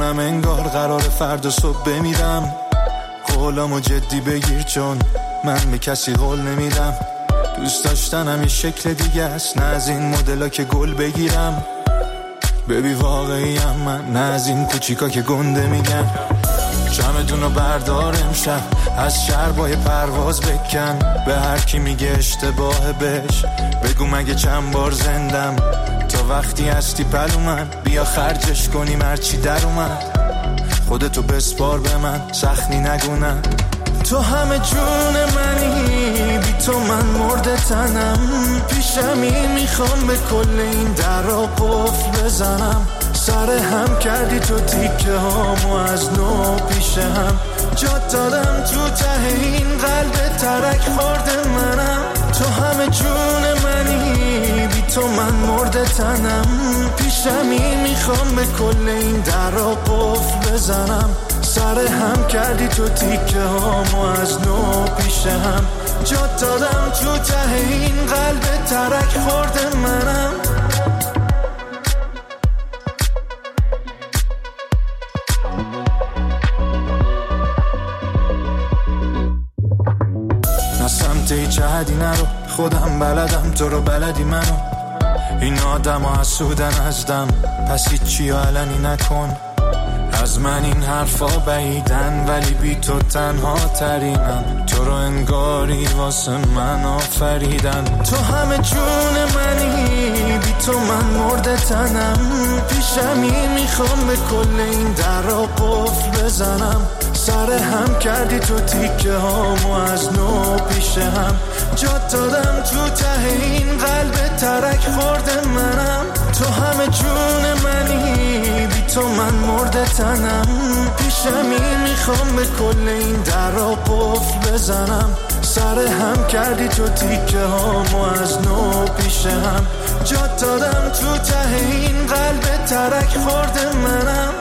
میدونم انگار قرار فردا صبح بمیرم. قولامو جدی بگیر چون من به کسی قول نمیدم. دوست داشتنم یه شکل دیگه است، نه از این مدلا که گل بگیرم. ببی واقعیم من، نه از این کوچیکا که گنده میگن. چمدونو بردار امشب، از شربای پرواز بکن. به هر کی میگه اشتباه بهش بگو مگه چند بار زندم. تا وقتی هستی پلو من، بیا خرجش کنیم هرچی در اومد. خودتو بسپار به من، سخنی نگونم. تو همه جون منی، بی تو من مرده تنم. پیشمی میخوام به کل این درا قفل بزنم. سر هم کردی تو تیکه هامو از نو پیش هم. جا دادم تو ته این قلب ترک خورده منم. تو همه جون منی، بی تو من مرده تنم. پیشمی میخوام به کل این درا قفل بزنم. سر هم کردی تو تیکه هامو از نو پیش هم. جا دادم تو ته این قلب ترک خورده منم. نه سمت هیچ حدی نرو، خودم بلدم تو رو بلدی منو. این آدم ها حسودن ازدم، پس هیچی علنی نکن. از من این حرفا بعیدن ولی بی تو تنها ترینم. تو رو انگاری واسه من آفریدن. تو همه جون منی، بی تو من مرده تنم. پیشمی میخوام به کل این درا قفل بزنم. سر هم کردی تو تیکه هامو از نو پیش هم. جا دادم تو ته این قلب ترک خورده منم. تو همه جون منی، بی تو من مرده تنم. پیشمی میخوام به کل این درا قفل بزنم. سر هم کردی تو تیکه هامو از نو پیش هم. جا دادم تو ته این قلب ترک خورده منم.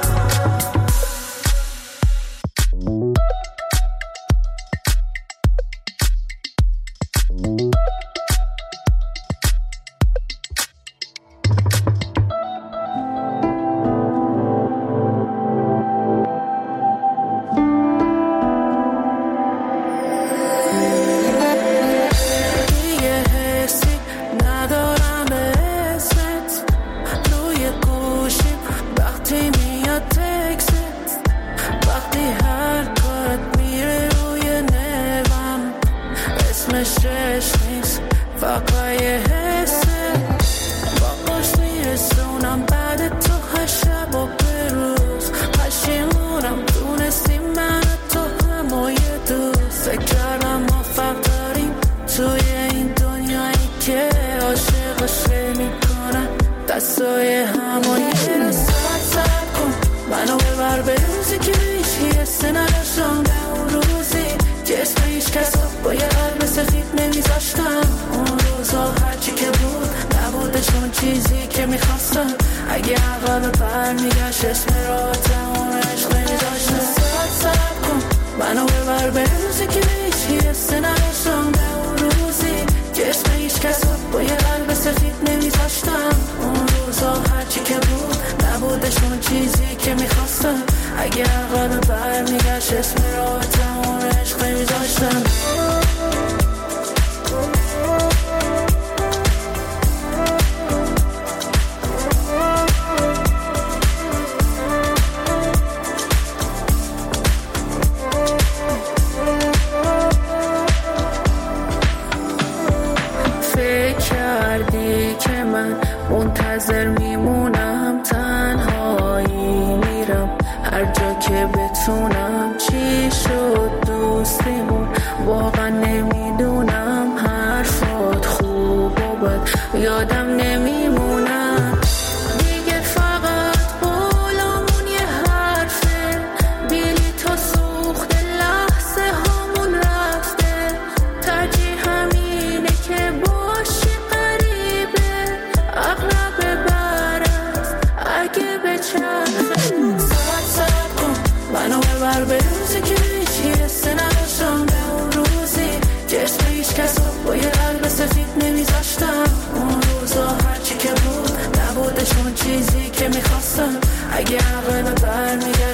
چیزی که میخواستم اگه عقل برمیگشت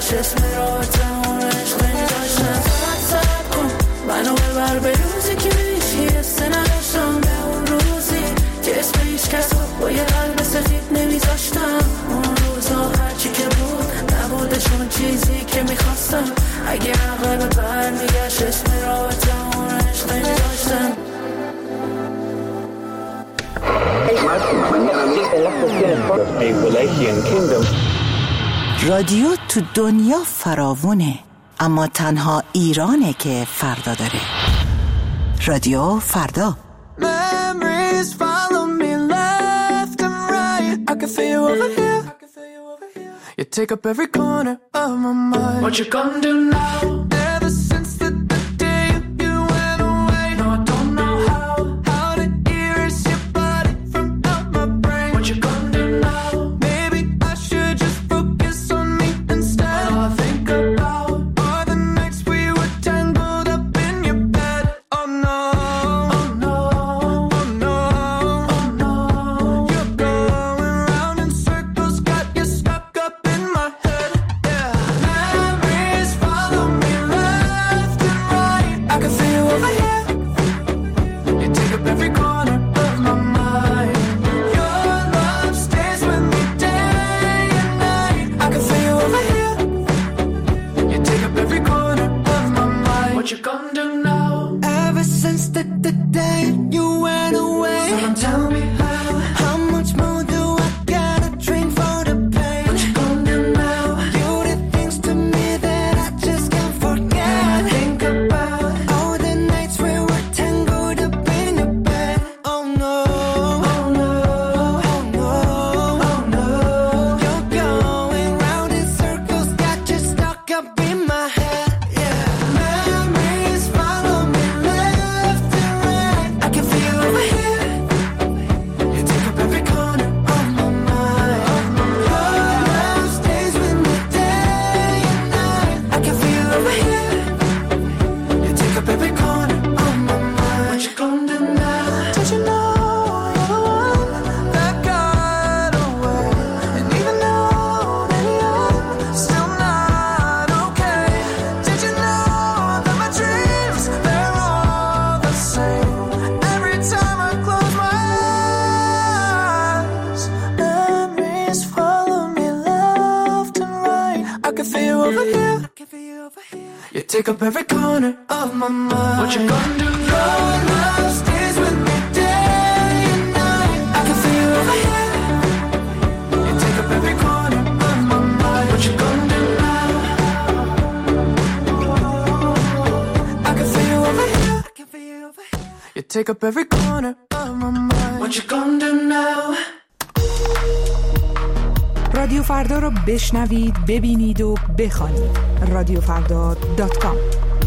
باور به روزی که میشی حسه نداشتم، به اون روزی که اسم هیچ کس با یه قلب سفید نمیذاشتم. اون روزا هرچی که بود نبودشون چیزی که میخواستم. اگه عقل بر میگشت اسم رابطه اون عشق نمیذاشتم. رادیو تو دنیا فراوونه، اما تنها ایرانه که فردا داره. رادیو فردا. Memories follow me left and right. I can feel you over here. You take up every corner of my mind. What you gonna do now? Ever since the day you went away, no, I don't know how to erase your body from out my brain. What you gonna do now? Maybe I should just focus on me instead. All I think about are the nights we were tangled up in your bed. Oh no, oh no, oh no, oh no. You're going round in circles, got you stuck up in my head. Yeah, memories follow me left and right. I can feel you over here. You take up every corner of my mind. Your love stays with me day and night. I can feel you over here. You take up every corner of my mind. What you gonna do now? Ever since the day you went away, someone tell me how much more do I gotta drink for the pain? What you gonna do now? You did things to me that I just can't forget. Think about all the nights we were tangled up in your bed. Oh no, oh no, oh no, oh no. You're going round in circles, got you stuck up in my head. Yeah, memories follow me left and right. I can feel you over here. You take up every corner of my mind. Your love stays with me day and night. I can feel you over here. You take up every corner of my mind. What you gonna do now? Did you know you're the one that got away? And even though that you're still not okay, did you know that my dreams, they're all the same? Every time I close my eyes, memories follow me left and right. I can feel you over here. You take up every corner of my mind. What you gonna do? Your love stays with me day and night. I can feel you over here. You take up every corner of my mind. What you gonna do now? I can feel you over here. You take up every corner of my mind. What you gonna do now? رادیو فردا رو بشنوید، ببینید و بخوانید. رادیوفردا.com.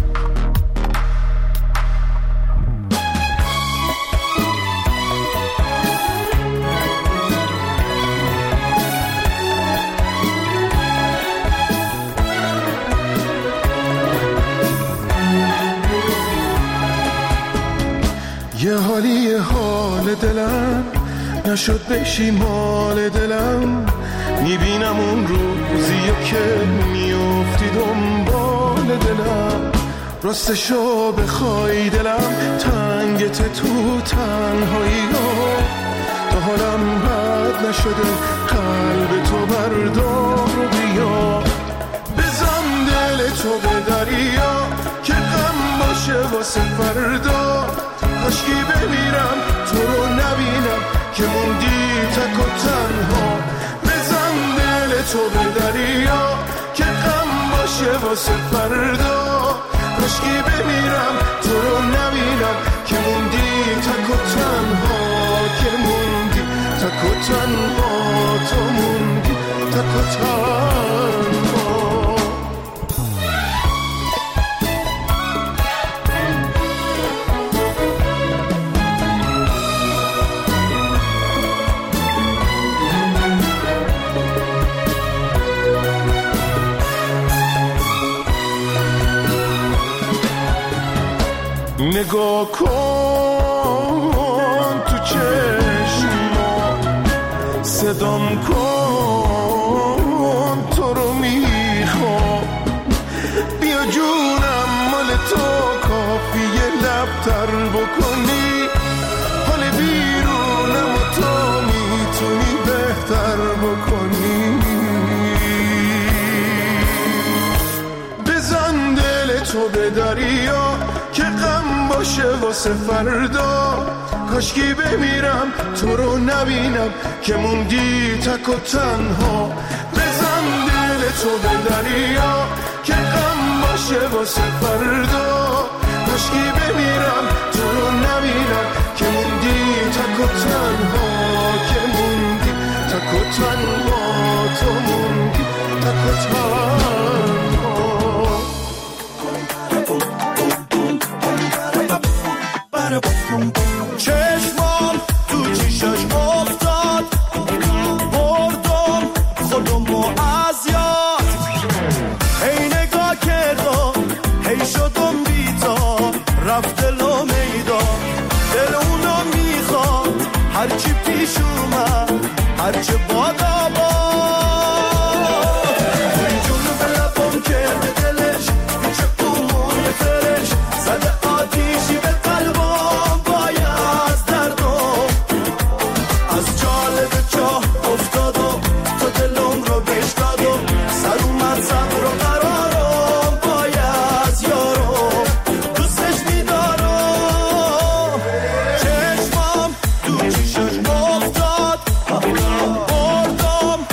یه حالی یه حال دلم نشد بشی مال دلم. میبینم اون روزیه که میافتی دنبال دلم. راستشو بخوای دلم تنگت تو تنهایی ها. تا حالم بد نشده قلب تو بردار و بیا. بزن دل تو به دریا که غم باشه واسه فردا. کاشکی بمیرم تو رو نبینم که موندی تک و تنها. بزن دل تو به دریا که غم باشه واسه فردا. کاشکی بمیرم تو رو نبینم که موندی تک و تنها. که موندی تک و تنها. تو موندی تک و تنها. نگاه کن تو چشما، صدام کن تو رو میخوام. بیا جونم مال تو کافیه ابتر بکنی، حال بیرونم و تو میتونی بهتر بکنی. بزن دل تو به دریا که غم باشه واسه فردا، کاشکی بمیرم تو رو نبینم که موندی تک و تنها. بزن دل تو به دریا که غم باشه واسه فردا، کاشکی بمیرم تو رو نبینم که موندی تک و تنها، که موندی تک و تنها، تو موندی تک و تنها. چشمام تو چشاش افتاد، بردم خودمو از یاد، هی نگاه کردم هی شدم بیتا، رفت دلو میدان دل اونو میخواد، هرچی پیش اومد هرچی بادا باد، این جونو به لبم کرده دلش پیچه اون فرش، زده آتیشی به قلبم باید دردم، از جالب چاه افتادم تو دلم رو بشکادم، سر اومد صبر و قرارم باید یارم، دوستش میدارم. چشمام تو چشاش افتاد، بردم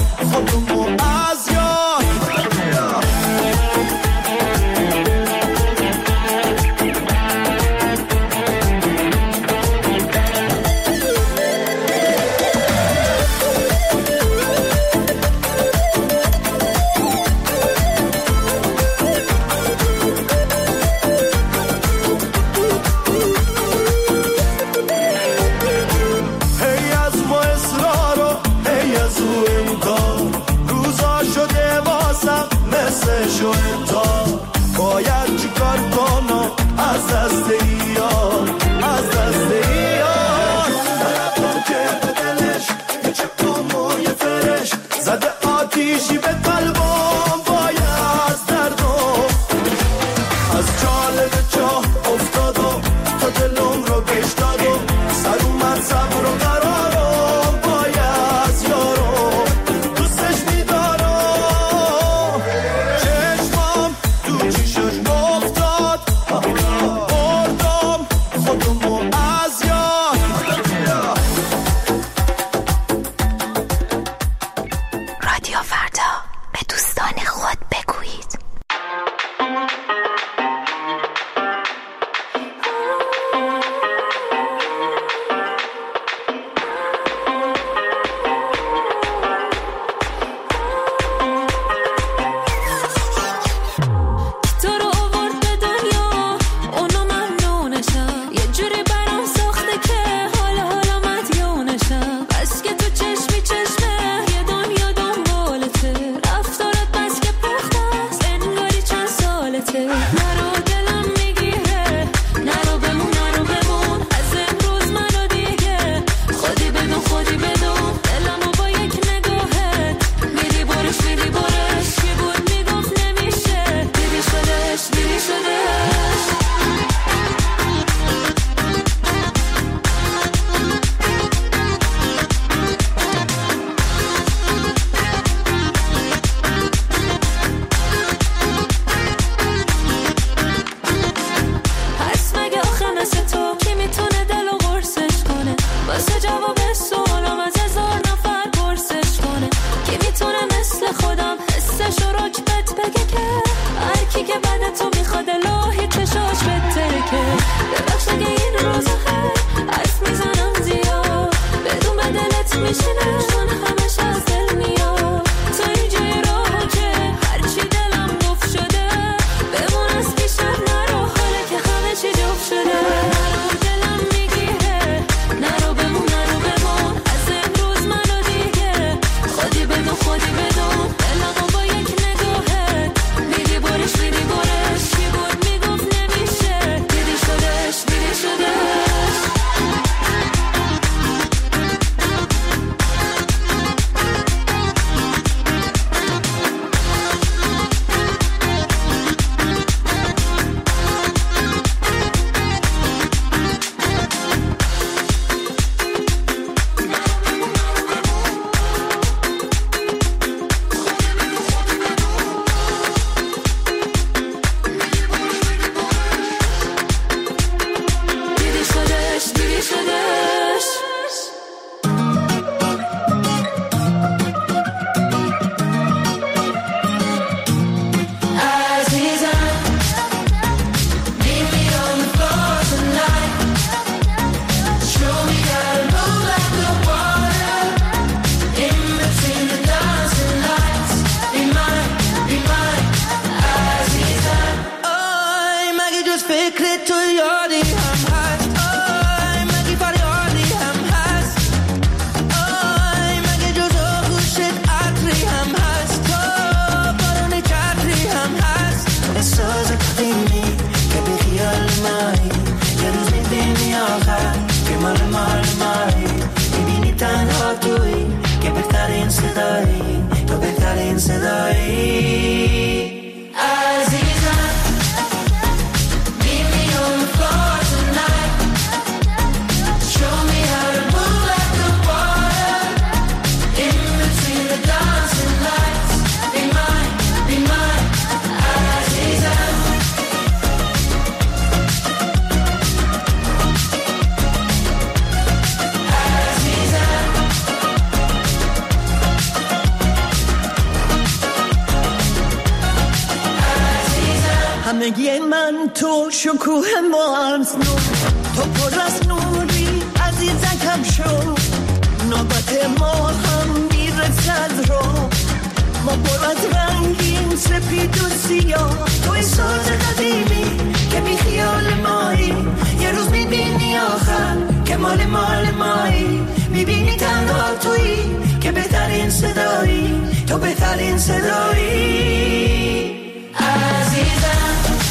تو شکوه مارز نو، تو پر از نوری عزیزکم شو، نوبت ما هم میرسد رو، ما پر از رنگین سپید و سیاه، توی ساز قدیمی که بی خیال مایی، یه روز میبینی آخر که مال مایی، میبینی تنها تویی که بهترین صدایی، تو بهترین صدایی عزیزم.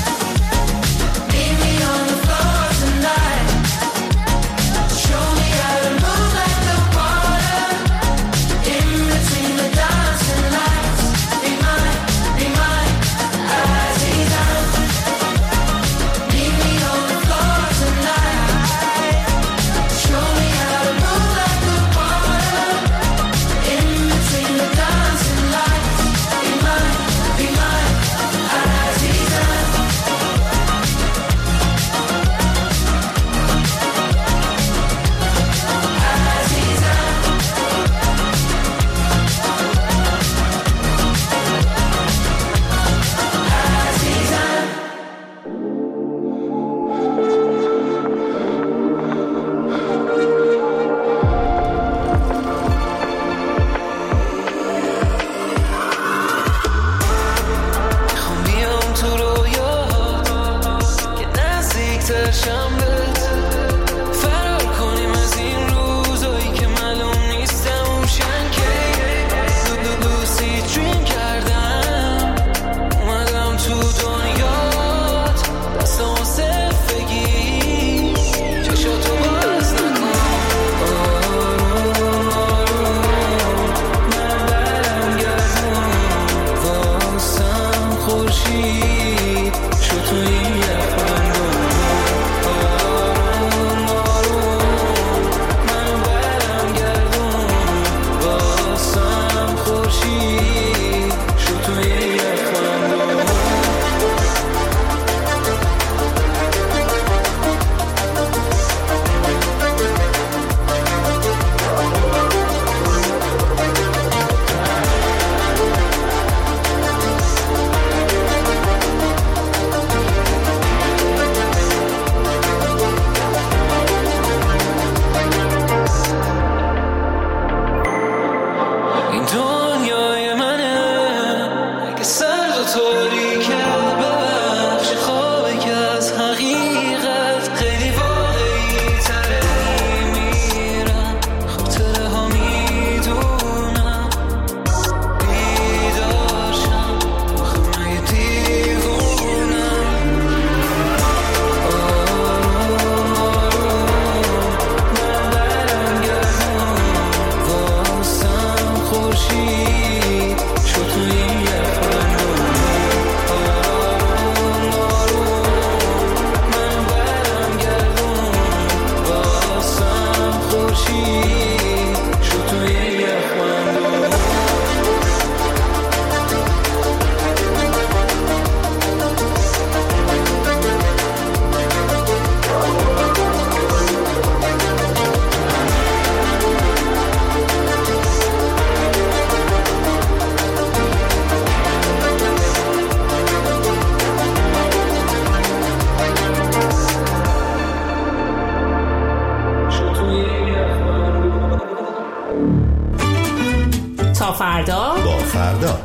تا فردا با فردا.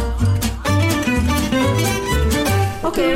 اوکی.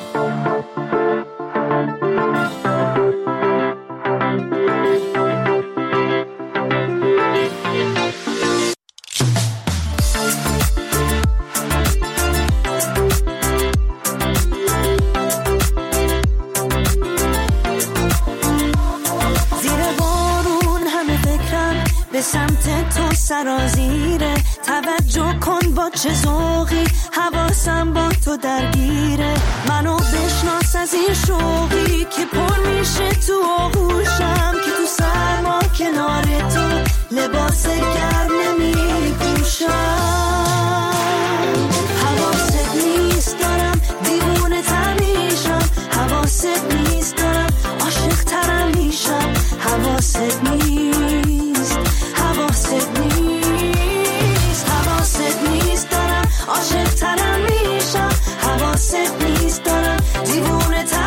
به سمت تو سرازیره، توجه کن با چه ذوقی، حواسم با تو درگیره، منو بشناس از این شوقی که پر میشه تو آغوشم، که تو سرما کنار تو لباس گرم نمیپوشم، حواست نیست دارم دیوونه تر میشم، حواست نیست دارم عاشق ترم میشم، حواست نیست، حواست نیست، حواست نیست دارم عاشق ترم میشم، حواست نیست دارم دیوونه ترم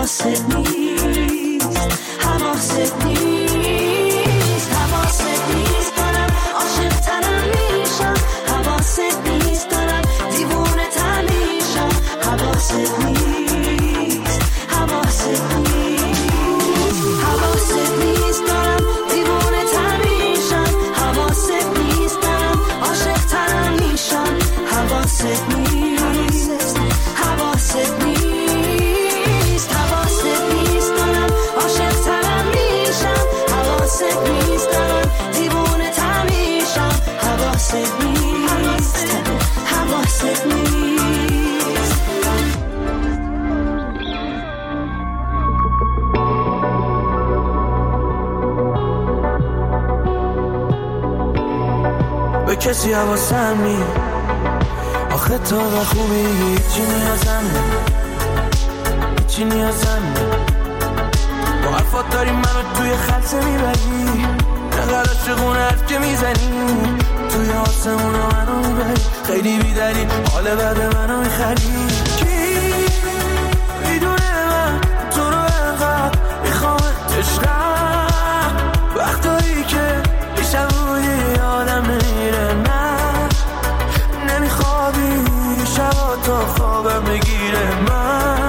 حواست نیست، حواست نیست، حواست نیست دارم عاشق ترم میشم، حواست نیست دارم دیوونه تر میشم، حواست نیست، حواست نیست، حواست نیست دارم دیوونه تر میشم، حواست نیست دارم عاشق ترم میشم، حواست نیست، حواست نیست، حواست نیست دارم عاشق ترم میشم، حواست نیست دارم دیوونه تر میشم، حواست نیست، حواست نیست. به کسی حواسم نی آخه تو و خوبی هیچی نیازم نی، هیچی نیازم نی. با حرفات داری منو توی خلصه میبری، نقل عاشقونه حرف که میزنی توی آسمون رو منو میبری، خیلی بیدری حال بعد منو میخری. کی میدونه من تو رو انقدر میخوام عشقم، وقتایی که بیشتر بودی آدم نمیره، نه نمیخوابی شبا تا خوابم بگیره. من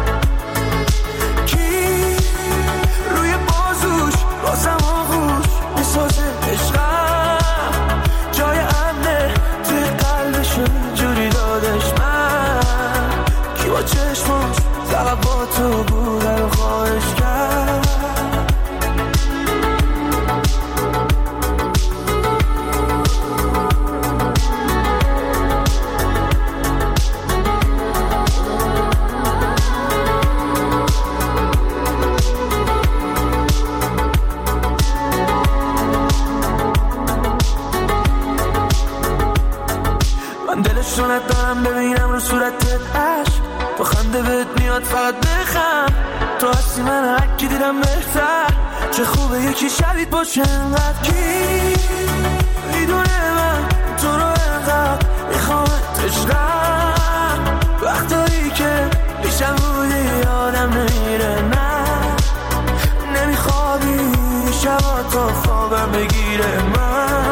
کی روی بازوش بازم آغوش میسازه عشقم، جای امنه توی قلبشو جوری دادش. من کی با چشماش فقط با تو بوده رو خواهش کرد. دلشونت دارم ببینم رو صورتت عشق، با خنده بهت میاد فقط بخم، تو هستی من هرکی دیدم بهتر، چه خوبه یکی شبیت باشه انقدر. کی میدونه من تو رو انقدر میخوامت عشقم، وقتایی که بیشتر بودی آدم نمیره، نه نمیخوابی شبا تا خوابم بگیره. من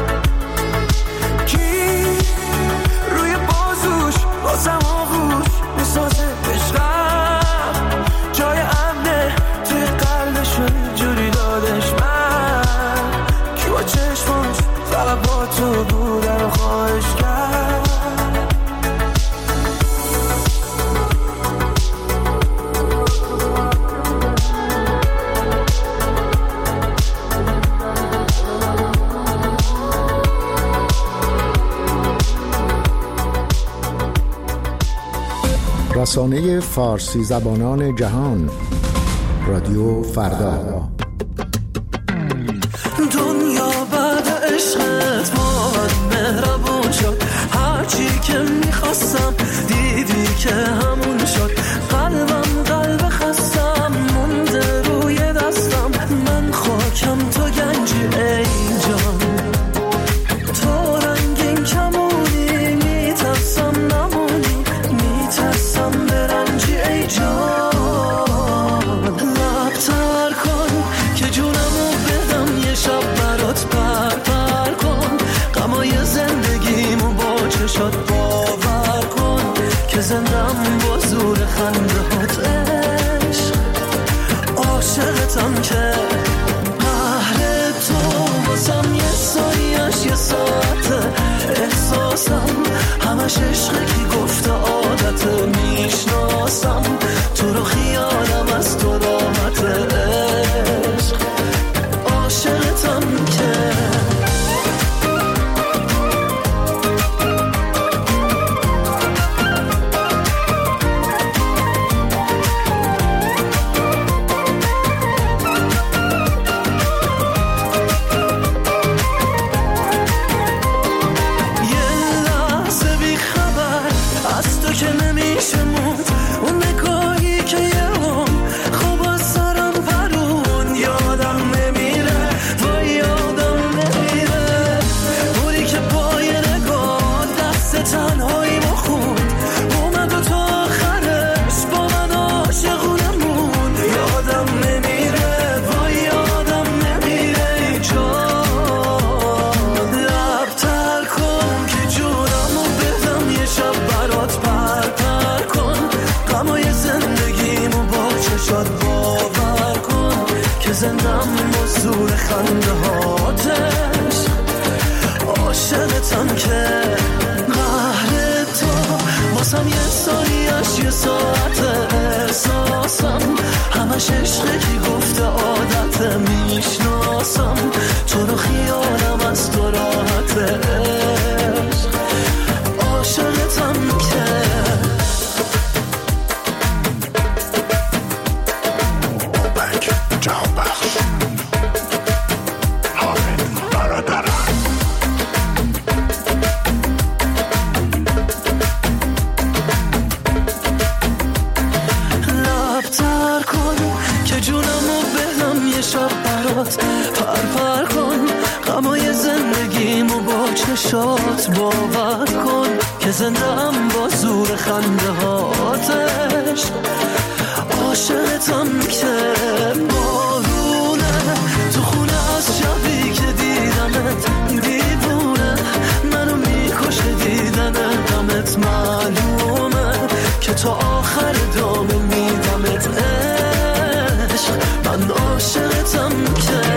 بازم آغوش میسازه عشقم، جای امنه توی قلبشو جوری دادش. من کی با چشماش فقط با تو بوده رو خواهش کرد. رسانه فارسی زبانان جهان، رادیو فردا. دنیا بعد عشقت با من مهربون شد، هرچی که میخواستم دیدی که همون شد، قلبم قلب خستم مونده روی دستم، من خاکم تو گنجی ای جان، تو رنگین کمونی میترسم نمونی، میترسم برنجی ای جان، لبتر کن که جونمو بدم یه شب برات پر کن، غمای زندگیمو با چشات باور کن، که زندم با زور خندهات عشق، عاشقتم که قهر تو بازم یه سایش یه ساعته، احساسم همش عشقه که گفته عادته، میشناسم تو رو خیالم از تو راحت عشق، عاشقتم که یه لحظه بی خبر از تو که نمیشه موند، شاد باور کن که زندم با زور خنده هاتش عاشقتم که قهر تو واسم یه سالیش یه ساعت احساسم همش عشقه کی گفته عادت میشناسم تو رو خیالم از تو راحت عشق عاشقتم که اوبک جهان بخش حامد برادران لبتر کن که جونمو بهم یه شب برات پر کن غمای زندگیمو با چشات باور کن که زندم با زور خنده هاتش عاشقتم که بارونه تو خونه از شبی که دیدمت دیوونه منو میکشه دیدن غمت معلومه که تا آخر دامه میدمت عشق من عاشقتم که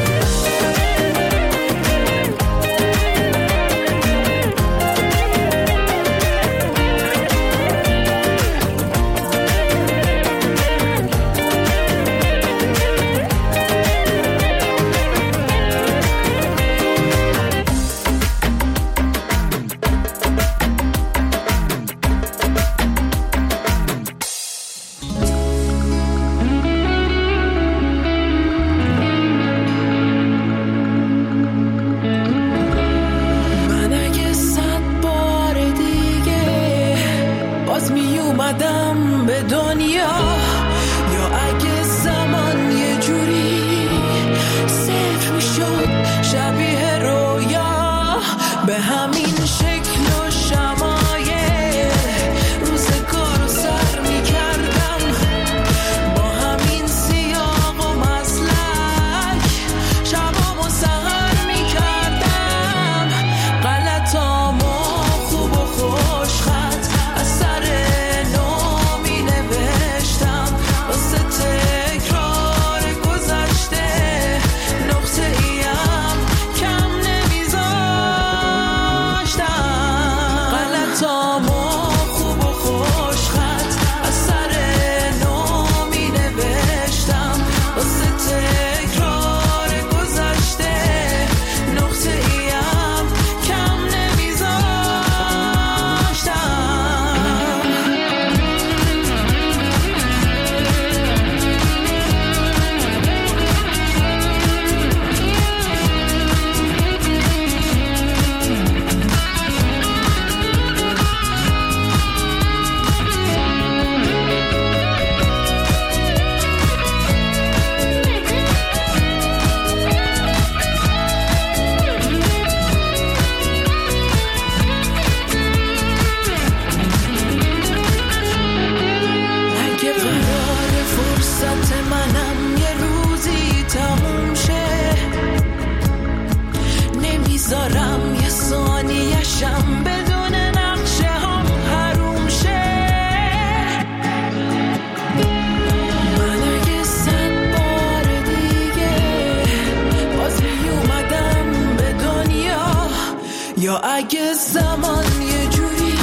یا اگه زمان یه جوری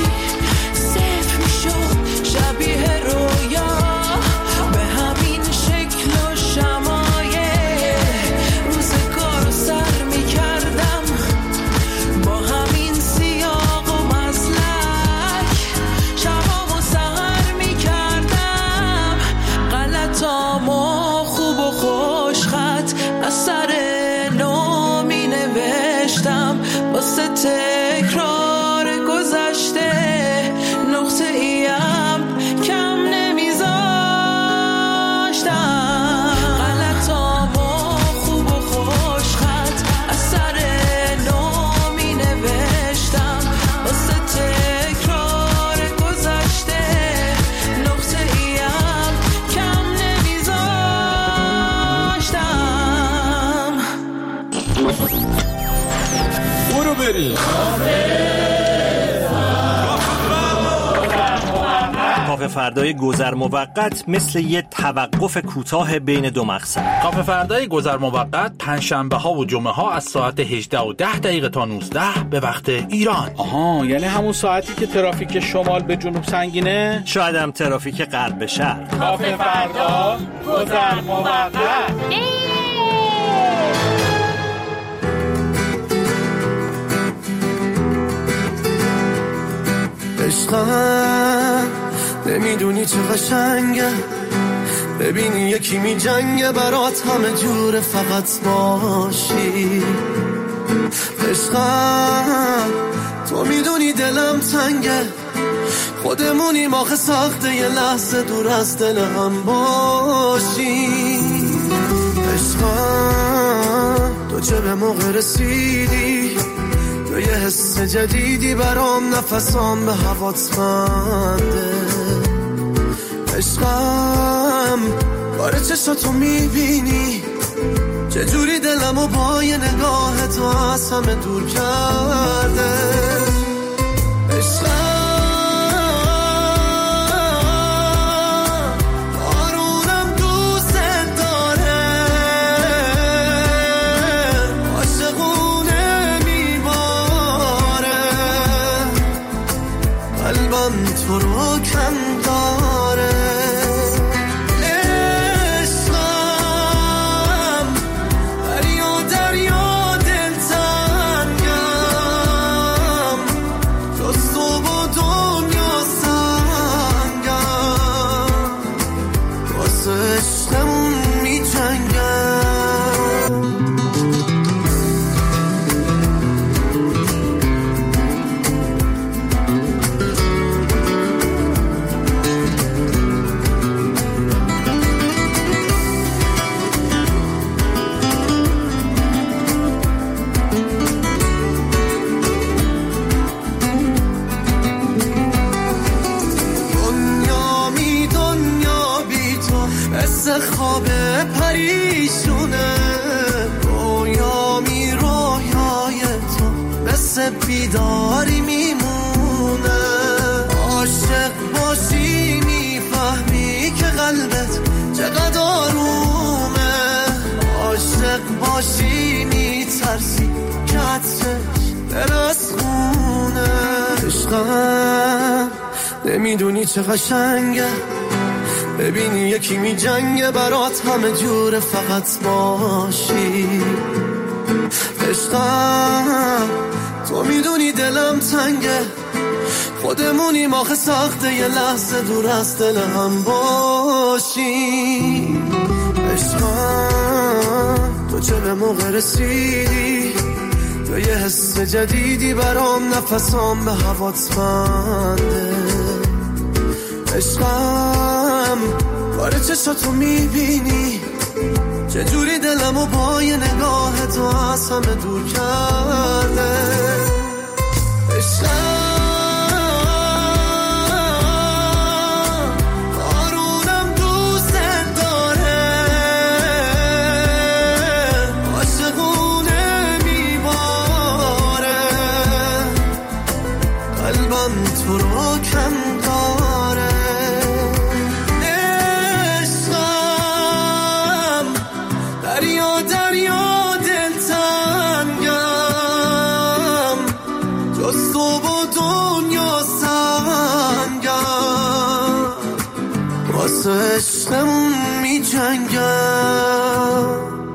صفر میشد شبیه رویا به همین شکل و شمایه روزگارو سر میکردم با همین سیاق و مسلک شبامو سهر میکردم غلطامو خوب و خوش خط از سر نو می نوشتم واسه تکرار گذشته نقطه ایم کم نمیذاشتم غلطامو خوب و خوش خط از سر نو می نوشتم واسه تکرار گذشته نقطه ایم کم نمیذاشتم برو بریم کافه فردای گذر موقت مثل یه توقف کوتاه بین دو مقصد. کافه فردای گذر موقت پنجشنبه ها و جمعه ها از ساعت 18:10 تا 19 به وقت ایران. آها، یعنی همون ساعتی که ترافیک شمال به جنوب سنگینه؟ شاید هم ترافیک غرب به شرق. کافه فردا گذر موقت. عشقم نمیدونی چه قشنگه، ببینی یکی می جنگه برات همه جور فقط باشی. عشقم تو میدونی دلم تنگه، خودمونیم آخه ساخته یه لحظه دور از دل هم باشی. عشقم تو چه به موقع رسیدی، تو یه حس جدیدی برام، نفسام به هوات بنده. عشقم باره چشاتو میبینی، چجوری دلمو با یه نگاه تو از همه دور کرده. عشقم آرونم دوست داره، عاشقونه میباره، قلبم تو رو کم داره. خوابه پریشونه، رویامی رویای تو مثل بیداری میمونه. عاشق باشی میفهمی که قلبت چقدر آرومه، عاشق باشی میترسی که عطرش دل از خونه. عشقم نمیدونی چه قشنگه، ببینی یکی می جنگه برات همه جور فقط باشی. عشقم تو میدونی دلم تنگه، خودمونیم آخه ساخته یه لحظه دور از دل هم باشی. عشقم تو چه به موقع رسیدی، تو یه حس جدیدی برام، نفسام به هوات بنده. عشقم باره چشاتو میبینی، چجوری دلمو با یه نگاه تو از همه دور کرده. عشقم آرونم دوست داره، عاشقونه میباره، قلبم تو رو کم داره. دریا دلتنگم، جز تو با دنیا سنگم، واسه عشقمون می جنگم.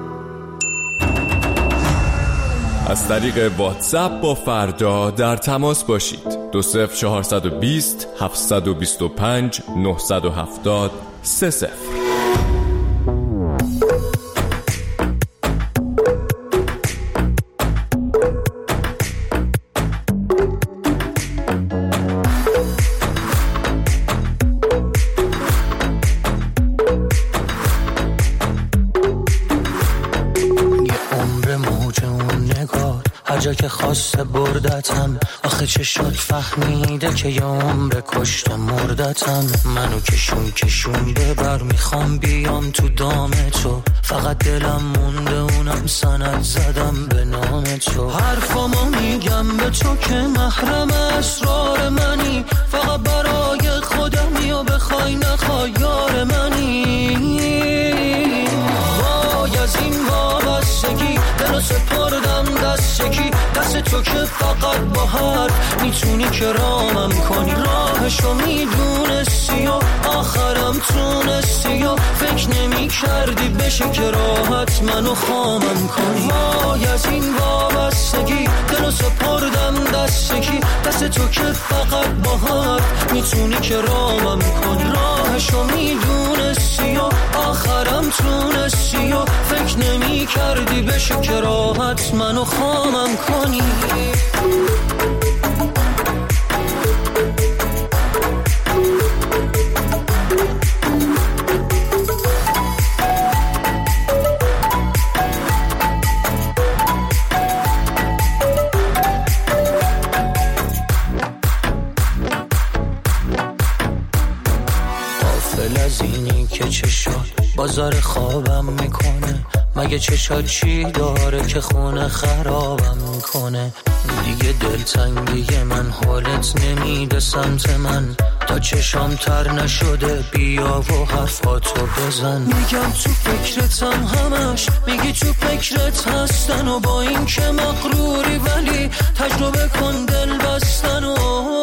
از طریق واتساپ با فردا در تماس باشید. 20420 725 970 30. جا که خواسته بردتم، آخه چه شد فهمیده که یه عمر کشته مردتم. منو کشون ببر، میخوام بیام تو دام تو، فقط دلم مونده اونم سند زدم به نام تو. حرفامو میگم به تو که محرم اسرار منی، فقط برای خودمی و بخوای نخوای یار منی. وای از این وابستگی دلو سپردم دست یکی، دست تو که فقط با حرف میتونی که رامم کنی. راهشو میدونستی و آخرم تونستی و فکر نمی کردی بشه که راحت منو خامم کنی. وای از این وابستگی دلو سپردم دست یکی، دست تو که فقط با حرف میتونی که رامم کنی. راهشو میدونستی و آخرم تونستی و فکر نمی کردی بشه که راحت منو خامم کنی. غافل از اینی که چشات بازار خوابم میکنه، مگه چشات چی داره که خونه خرابم میکنه. دیگه دلتنگی من حالت نمیده سمت من، تا چشام تر نشده بیا و حرفاتو بزن. میگم تو فکرتم همش، میگی تو فکرت هستن و با این که مغروری ولی تجربه کن دل بستن. و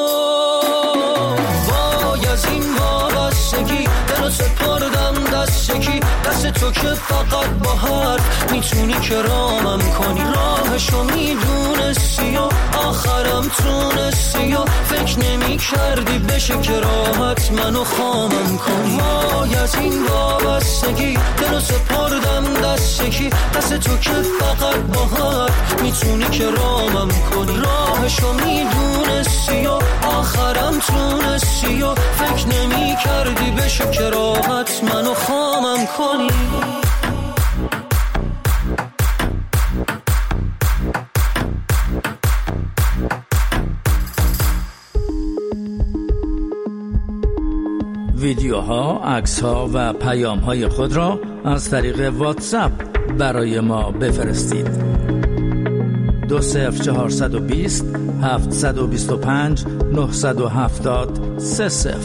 وای از این وابستگی دلو سپردم دست یکی، دست تو که فقط با حرف میتونی که رامم کنی. راهشو میدونستی و آخرم تونستی و فکر نمی کردی بشه که راحت منو خامم کنی. وای از این وابستگی دلو سپردم دست یکی، دست تو که فقط با حرف میتونی که رامم کنی. راهشو میدونستی و آخرم تونستی و فکر نمی کردی بشه که راحت منو خامم کنی. ویدیوها، عکس‌ها و پیام‌های خود را از طریق واتساپ برای ما بفرستید. 20420 725 970 30.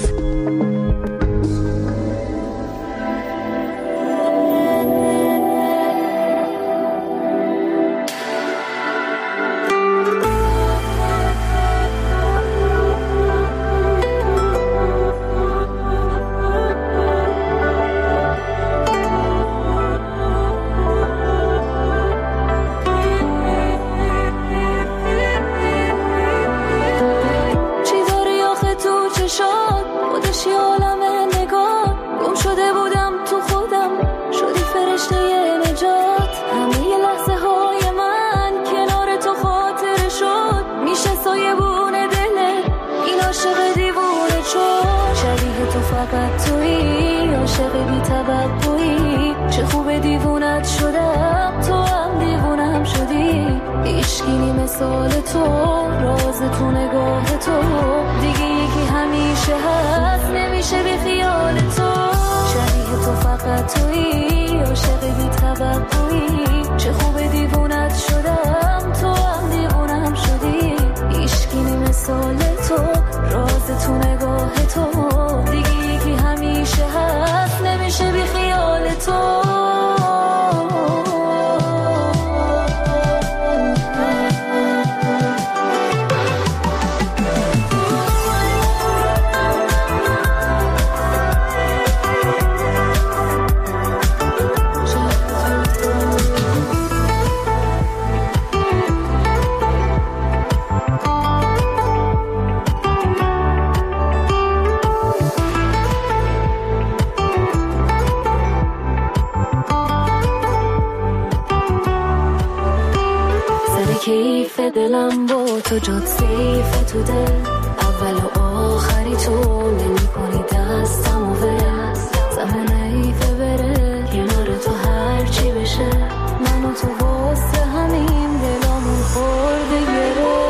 کیف دلم با تو جات سیف تو دل، اول و آخری تو نمی کنی دستم و ول. زمان ایفه بره کنار تو هرچی بشه، من و تو واسه همین دلامون خورده گره.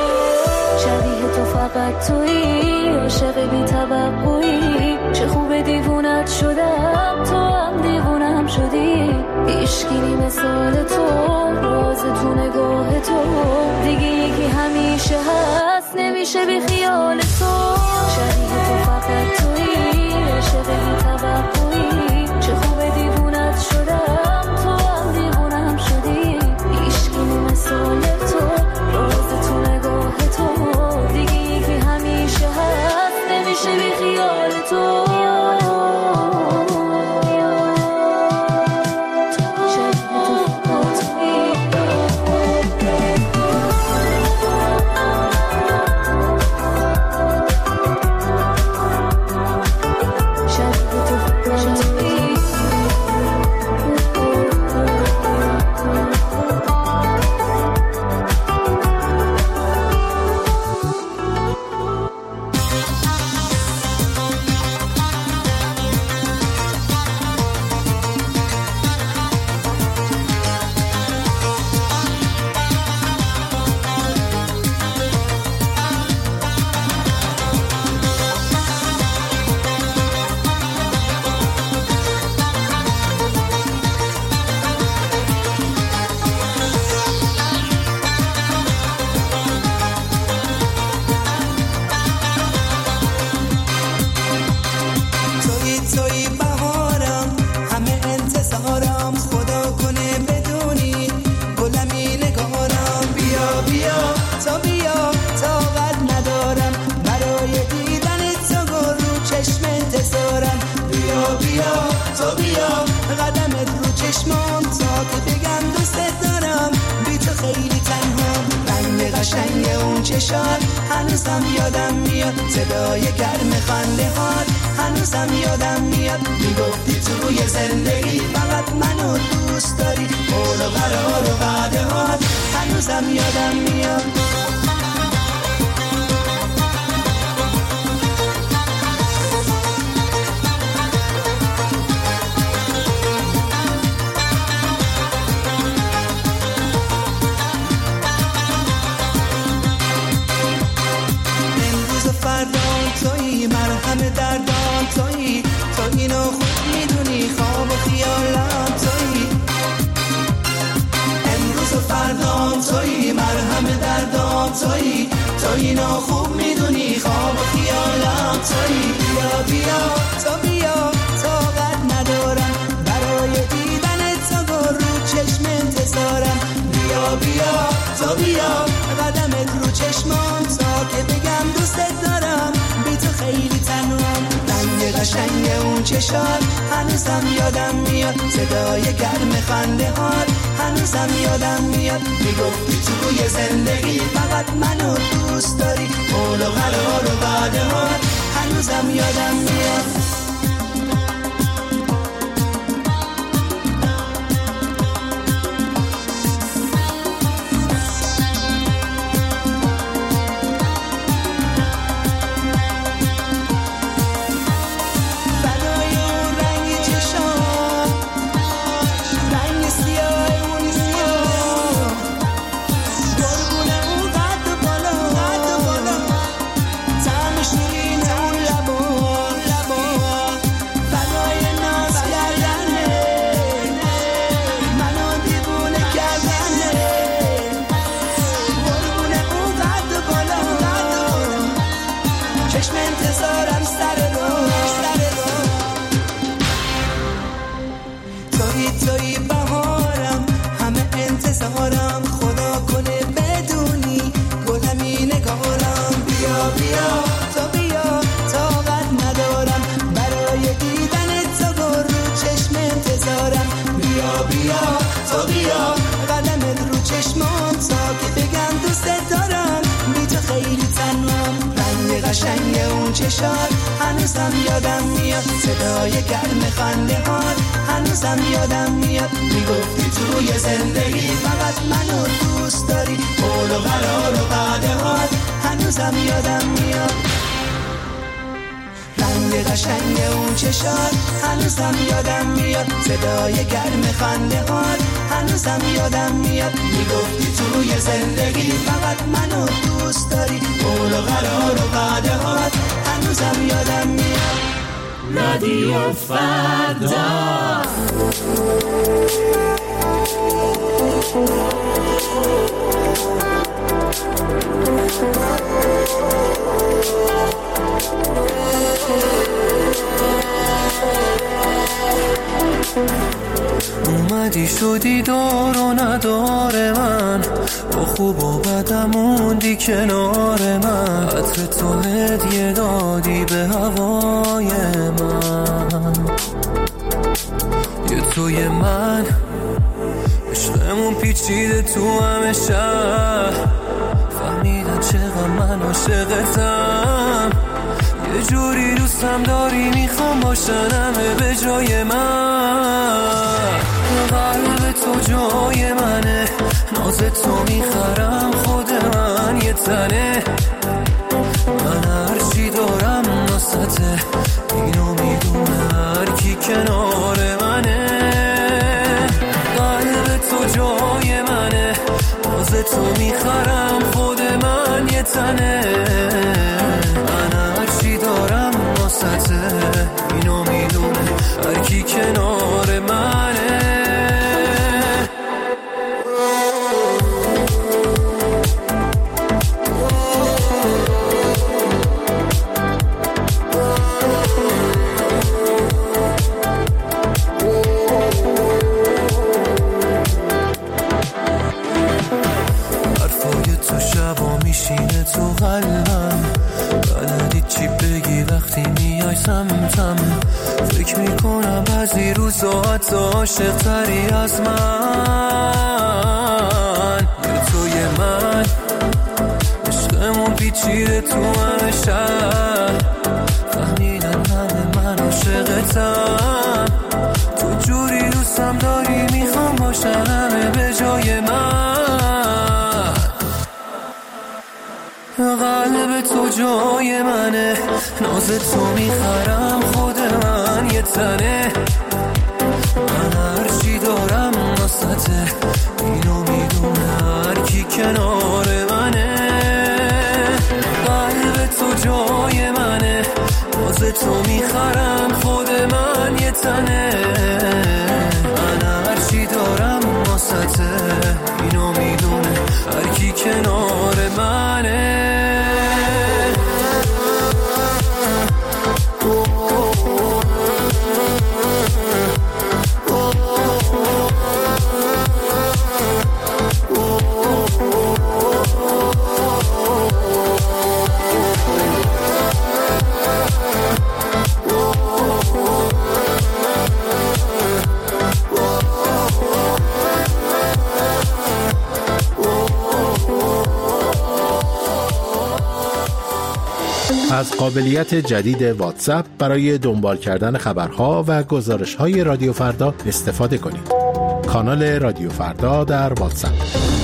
شبیه تو فقط تویی، عاشق بی توقعی، چه خوب دیوونت شدم تو هم دیوونم شدی. عشقی مثال تو، راز تو نگاه تو، دیگه یکی همیشه هست نمیشه بی خیال تو. شبیه تو فقط فقط تویی، عشق بی توقعی، چه خوبه دیوونت شدم، تو هم دیوونم شدی، هیچکی مثال تو، راز تو نگاه تو، دیگه یکی همیشه هست، نمیشه بی خیال تو. هنوزم یادم میاد صدای گرم خنده هات، هنوزم یادم میاد میگفتی توی زندگی فقط منو دوست داری، قول و قرار و وعده هات، هنوزم یادم میاد. تویی مرهم دردان، تویی تو اینو خوب میدونی، خواب و خیالم تویی، امروز و فردام تویی مرهم دردان، تویی تو اینو خوب میدونی، خواب و خیالم تویی. بیا بیا تو بیا، طاقت ندارم برای دیدن تو، رو چشم انتظارم، بیا بیا تو بیا، قدمت رو چشمام تا که بگم دوستت دارم، بی تو خیلی تنهام، رنگ قشنگ اون چشات هنوزم یادم میاد، صدای گرم خنده هات هنوزم یادم میاد، میگفتی توی زندگی فقط منو دوست داری، قول و قرار و وعده هات هنوزم یادم میاد. قشنگ اون چشات هنوزم یادم میاد، صدای گرم خنده هات هنوزم یادم میاد، میگفتی توی زندگی فقط منو دوست داری، قول و قرار و وعده هات هنوزم یادم میاد، رنگ قشنگ اون چشات هنوزم یادم میاد، صدای گرم خنده هات هنوزم یادم میاد، میگفتی توی زندگی فقط منو دوست داری، قول و قرار و وعده هات هنوزم یادم میاد. رادیو فردا اومدی شدی دار و نداره من، با خوب و بدم موندی کنار من، عطر تو هدیه دادی به هوای من. یه توی من عشقمون پیچیده تو همه شهر، فهمیدن چقدر من عاشقتم، یه جوری دوستم داری میخوام باشن همه به جای من. قلب تو جای منه، ناز تو میخرم خود من یه تنه، من هرچی دارم ناسته اینو میدونه هر کی کنار منه. قلب تو جای منه، ناز تو میخرم خود من یه تنه، من هرچی دارم ناسته اینو میدونه هر کی کنار منه. میشینه تو قلبم، بلدی چی بگی وقتی میای سمتم، فکر میکنم بعضی روزا حتی عاشق تری از من. یه توی من عشقمون پیچیده تو همه شهر، فهمیدن همه من عاشقتم، تو جوری دوستم داری میخوام باشن همه به جای من. قلب تو جای منه، ناز تو میخرم خود من یه تنه، من هرچی دارم ناسته اینو میدونه هر کی کنار منه. قلب تو جای منه، ناز تو میخرم خود من یه تنه، من هرچی دارم ناسته اینو میدونه هر کی کنار منه. از قابلیت جدید واتساپ برای دنبال کردن خبرها و گزارش‌های رادیو فردا استفاده کنید. کانال رادیو فردا در واتساپ.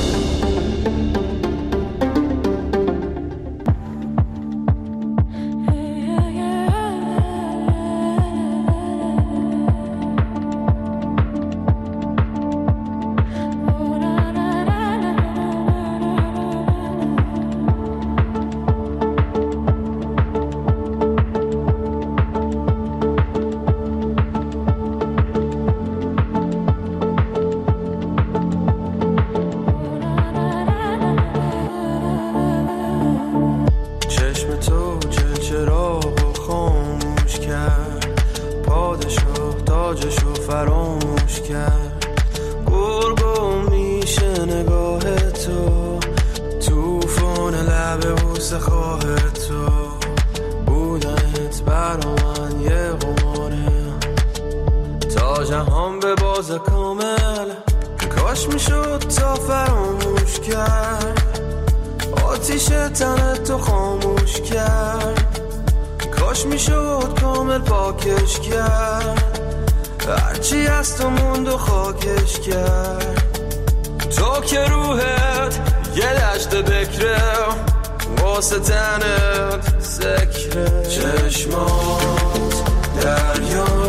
هرچی از تو موند و خاکش کرد، تو که روحت یه دشت بکره واسه تنت سکره، چشمات دریا